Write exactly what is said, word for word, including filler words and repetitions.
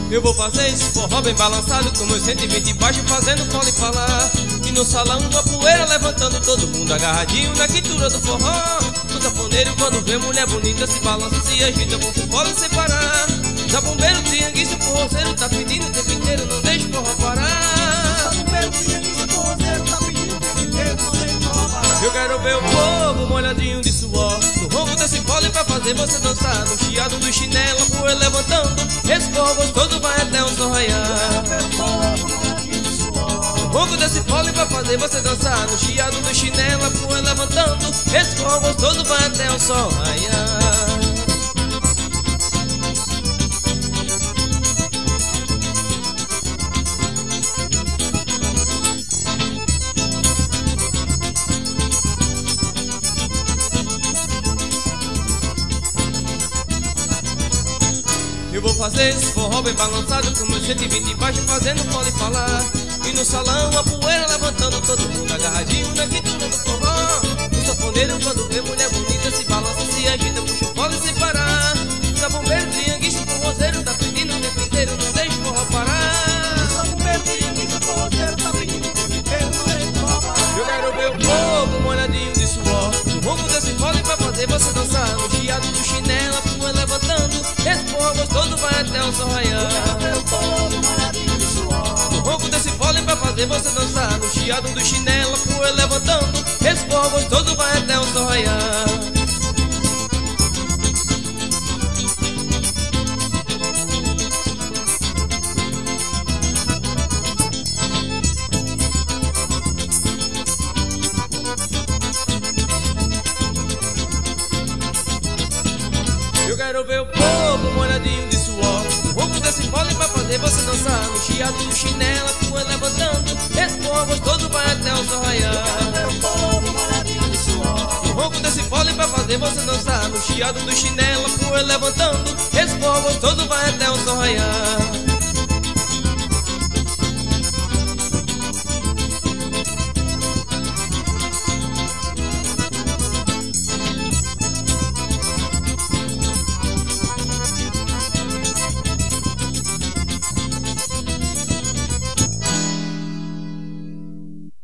Eu vou fazer esse forró bem balançado, com meus cento e vinte baixo fazendo pole falar. E no salão uma poeira levantando, todo mundo agarradinho na quintura do forró. O saponeiro quando vê mulher bonita se balança, se agita, puxa o pole sem parar. Zabumbeiro, trianguista, forrozeiro tá pedindo o tempo inteiro, não deixa o forró parar. Zabumbeiro, trianguista, forrozeiro tá pedindo o tempo inteiro, não deixa o forró parar. Eu quero ver o povo molhadinho de suor no ronco desse pole pra fazer você dançar. No chiado do chinelo, a poeira levantando, esse forró gostoso vai até o sol raiar. No ronco desse pole pra fazer você dançar. No chiado do chinelo, a poeira levantando, esse forró gostoso vai até o sol raiar. Eu vou fazer esse forró bem balançado, com meus cento e vinte baixo fazendo pole falar. E no salão a poeira levantando, todo mundo agarradinho na quintura do forró. O saponeiro quando vê mulher bonita se balança, se agita, puxa o pole sem parar. Zabumbeiro, trianguista, forrozeiro tá pedindo o tempo inteiro, não deixa o forró parar. Zabumbeiro, trianguista, forrozeiro tá pedindo o tempo inteiro, não deixa o forró parar. Eu quero ver o povo molhadinho de suor no ronco desse pole pra fazer você dançar. No chiado do chinelo, a poeira levantando, esse forró gostoso vai até o sol raiar. No ronco desse pole pra fazer você dançar. No chiado do chinelo, a poeira levantando, esse forró gostoso vai até o sol raiar. Eu quero ver o povo molhadinho de suor no ronco desse pole pra fazer você dançar. No chiado do chinelo, a poeira levantando, esse forró gostoso vai até o sol raiar. No ronco desse pole pra fazer você dançar. No chiado do chinelo, a poeira levantando, esse forró gostoso vai até o sol raiar.